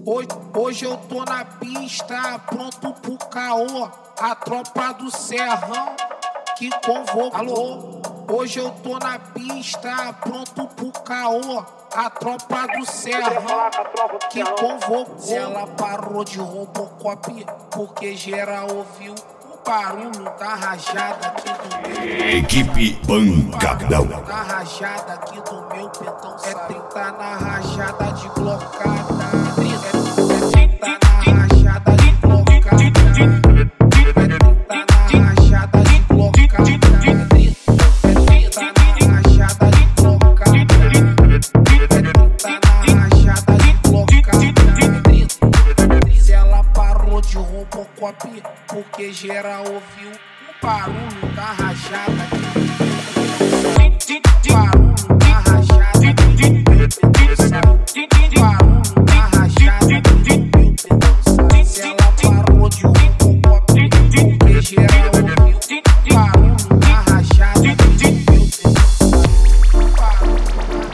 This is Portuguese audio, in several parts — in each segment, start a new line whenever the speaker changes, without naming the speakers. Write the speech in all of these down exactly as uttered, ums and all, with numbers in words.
Hoje, hoje eu tô na pista, pronto pro caô. A tropa do Serrão que convocou. Alô? Hoje eu tô na pista, pronto pro caô. A tropa do Serrão que convocou. Ela parou de Robocop porque geral ouviu o barulho da rajada aqui do meu.
Equipe Pancadão.
Da rajada aqui do meu petão. É trinta na rajada de blocada. É trinta na rajada de blocada. É trinta na rajada de blocada. É trinta na rajada de blocada. É trinta na rajada de blocada. Se ela parou de Robocop porque geral ouviu o barulho da rajada aqui do meu. Barulho da rajada aqui do meu petão. Barulho da rajada aqui do meu petão. Se ela parou de Robocop porque geral ouviu o barulho da rajada aqui do meu petão. Barulho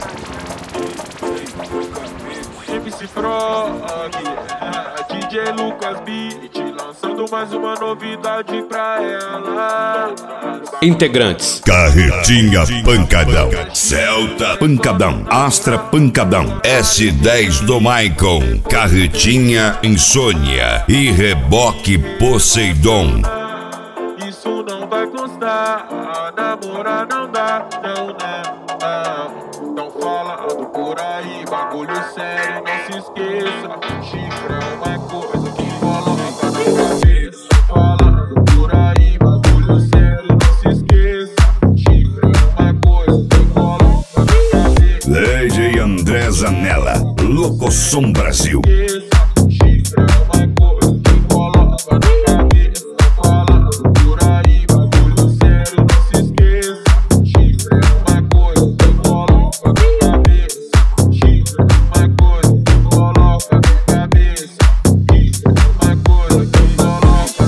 da rajada.
M C Frog, D J Lucas Beat, lançando mais uma novidade pra ela.
Integrantes: Carretinha Pancadão, Celta Pancadão, Astra Pancadão, S dez do Maicon, Carretinha Insônia e Reboque Poseidon.
Isso não vai constar, namorar não dá, não, não, não. Tão falando por aí, bagulho sério, não se esqueça. Chifre é uma coisa que coloca na cabeça. Falando por aí, bagulho sério, não se esqueça. Chifre é uma coisa que coloca na cabeça.
D J André Zanella, Locosom Brasil.
Chifre é uma coisa que coloca na cabeça. Falando por aí, bagulho sério, não se esqueça. Chifre é uma coisa que coloca na cabeça. Chifre é uma coisa que coloca na cabeça. Chifre é uma coisa que coloca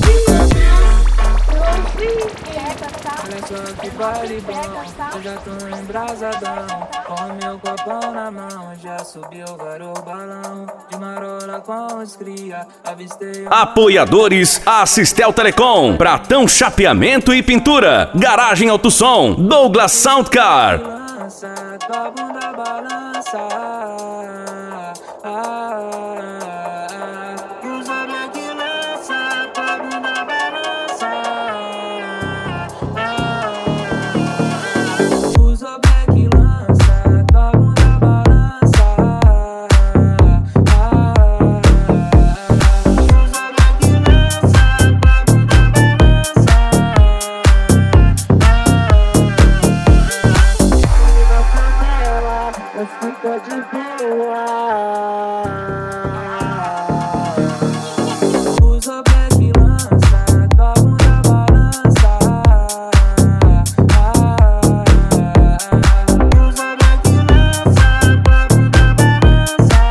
na cabeça.
Olha só que baile bom, eu já tô embrasadão. Com meu copão na mão, já subiu vários balão. De marola com os cria, avistei um...
Apoiadores Assistel Telecom, Pratão Chapeamento e Pintura, Garagem Auto Som, Douglas Soundcar.
Balança, tua bunda balança. Ah, ah, ah. E os olhos que lança, tua bunda balança. Ah, ah. Os olhos que lança, tua bunda balança. Ah, ah. Os olhos que lança, tua bunda balança. Eu fico de boa. Usa o pé que lança, tua bunda balança. Usa o pé que lança, tua bunda balança.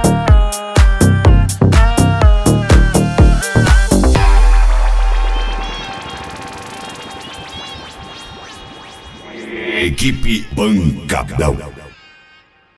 Equipe Pancadão.